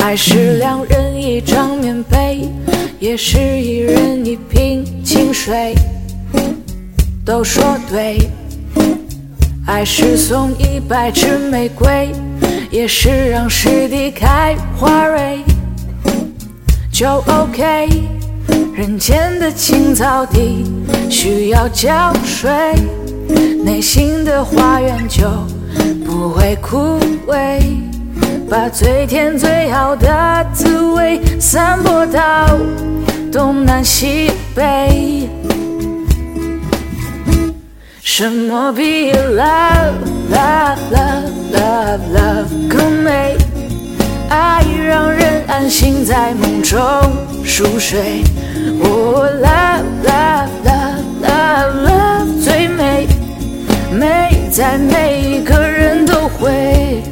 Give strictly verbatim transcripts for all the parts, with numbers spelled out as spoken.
爱是两人一张棉被，也是一人一瓶清水，都说对。爱是送一百支玫瑰，也是让湿地开花蕊，就 OK。 人间的青草地需要浇水，内心的花园就不会枯萎，把最甜最好的滋味散播到东南西北。什么比 love love love love love 更美？爱让人安心在梦中熟睡。哦 love love love love love 最美，美在每一个人都会。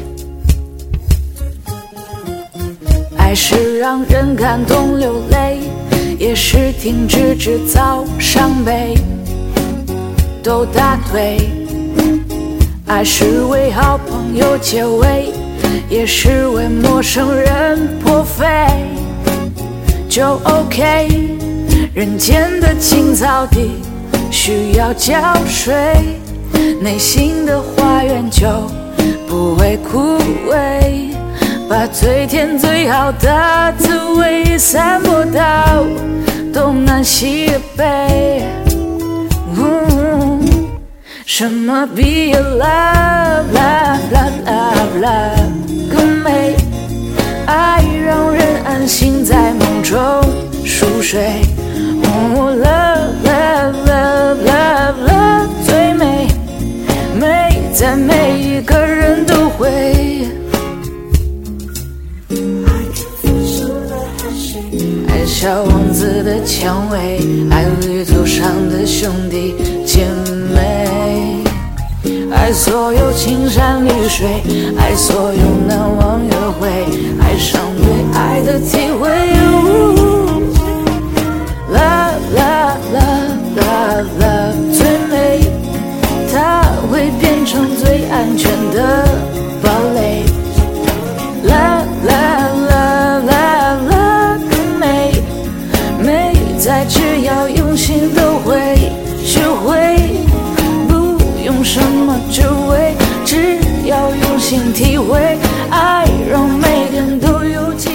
爱是让人感动流泪，也是停止制造伤悲，都答对。爱是为好朋友结尾，也是为陌生人破费，就 OK。 人间的青草地需要浇水，内心的花园就不会枯萎，把最甜最好的滋味散播到东南西北。嗯，什么比 love love love love love 更美？爱让人安心在梦中熟睡。哦 love love love love love 最美，美在每一个人都会。爱小王子的蔷薇，爱旅途上的兄弟姐妹，爱所有青山绿水，爱所有难忘约会，爱上对爱的体会。Love love love love love 最美，它会变成最安全的堡垒。Love love love love love 更美，美在只要用心都会学会，不用什么智慧，只要用心体会，爱让每个人都有机会。